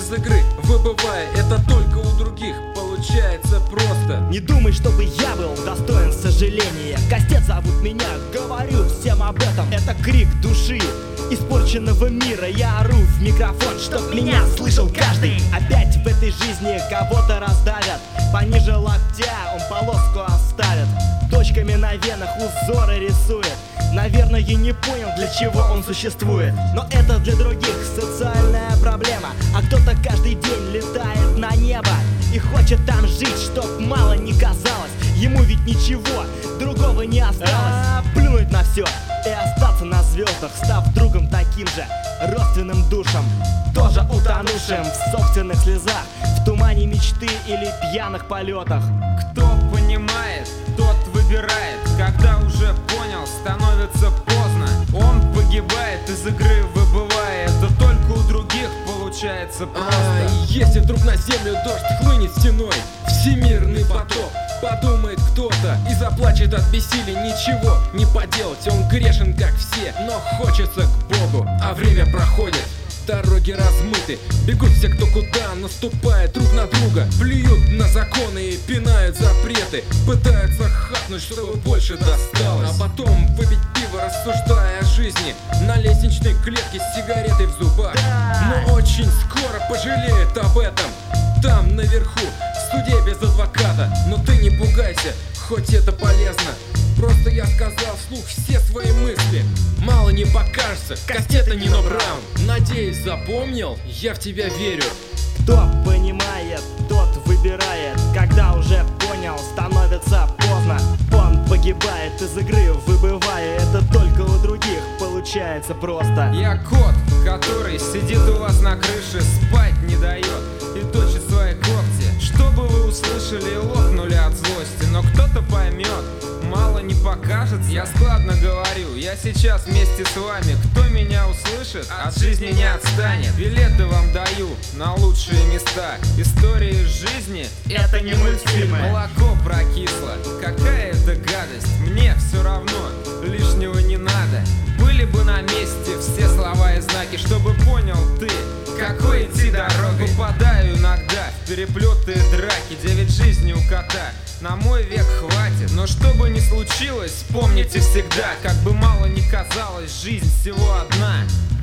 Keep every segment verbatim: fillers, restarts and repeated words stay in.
из игры, выбывая это только у других, получается просто. Не думай, чтобы я был достоин сожаления. Кастет зовут меня, говорю всем об этом. Это крик души испорченного мира. Я ору в микрофон, чтоб меня слышал каждый. Опять в этой жизни кого-то раздавят. Пониже локтя он полоску оставит. Точками на венах узоры рисует. Наверное, я не понял, для чего он существует. Но это для других социальная проблема. А кто-то каждый день летает на небо и хочет там жить, чтоб мало не казалось. Ему ведь ничего другого не осталось. А, плюнуть на все и остаться на звездах, став другом таким же родственным душам, тоже утонувшим в собственных слезах, в тумане мечты или пьяных полетах. Кто понимает, тот выбирает. Когда уже понял, становится поздно. Он погибает из игры, выбывая. Это только у других получается просто. А, если вдруг на землю дождь хлынет стеной, всемирный потоп, подумает кто-то и заплачет от бессилия. Ничего не поделать, он грешен как все, но хочется к Богу, а время проходит. Дороги размыты, бегут все кто куда, наступая друг на друга, плюют на законы и пинают запреты, пытаются хапнуть, чтобы больше досталось, а потом выпить пиво, рассуждая о жизни на лестничной клетке с сигаретой в зубах. Но очень скоро пожалеют об этом там наверху, в суде без адвоката. Но ты не пугайся, хоть это полезно. Просто я сказал вслух все свои мысли. Мало не покажется, Кастета Нино Браун. Надеюсь, запомнил, я в тебя верю. Кто понимает, тот выбирает. Когда уже понял, становится поздно. Он погибает из игры, выбывая. Это только у других получается просто. Я кот, который сидит у вас на крыше, спать не дает и точит свои когти, чтобы вы услышали и лопнули от злости. Но кто-то поймет, мало не покажется. Я складно говорю, я сейчас вместе с вами. Кто меня услышит, от жизни не отстанет. Билеты вам даю на лучшие места. Истории жизни — это не мультфильмы. Молоко прокисло, какая это гадость. Мне все равно, лишнего не надо. Были бы на месте все слова и знаки, чтобы понял ты, какой идти дорогой. Попадаю иногда в переплеты и драки. Девять жизней у кота, на мой век хватит. Но что бы ни случилось, помните всегда, как бы мало ни казалось, жизнь всего одна.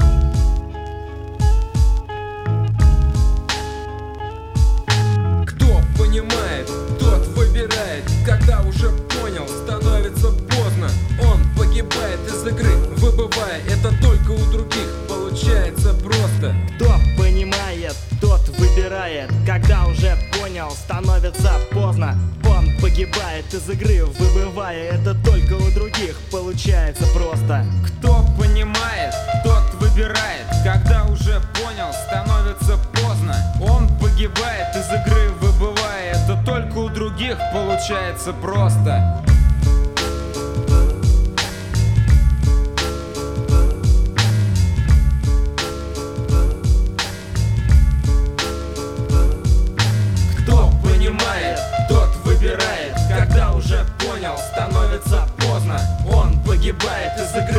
Кто понимает, тот выбирает. Когда уже понял, становится поздно. Он погибает из игры, выбывая. Это только у других получается просто. Кто понимает, тот выбирает. Когда уже понял, становится поздно. Он погибает из игры, выбывая. Это только у других получается просто. Кто понимает, тот выбирает. Когда уже понял, становится поздно. Он погибает из игры, выбывая. Это только у других получается просто. Кто понимает, тот выбирает. Когда уже понял, становится поздно. Он погибает из игры,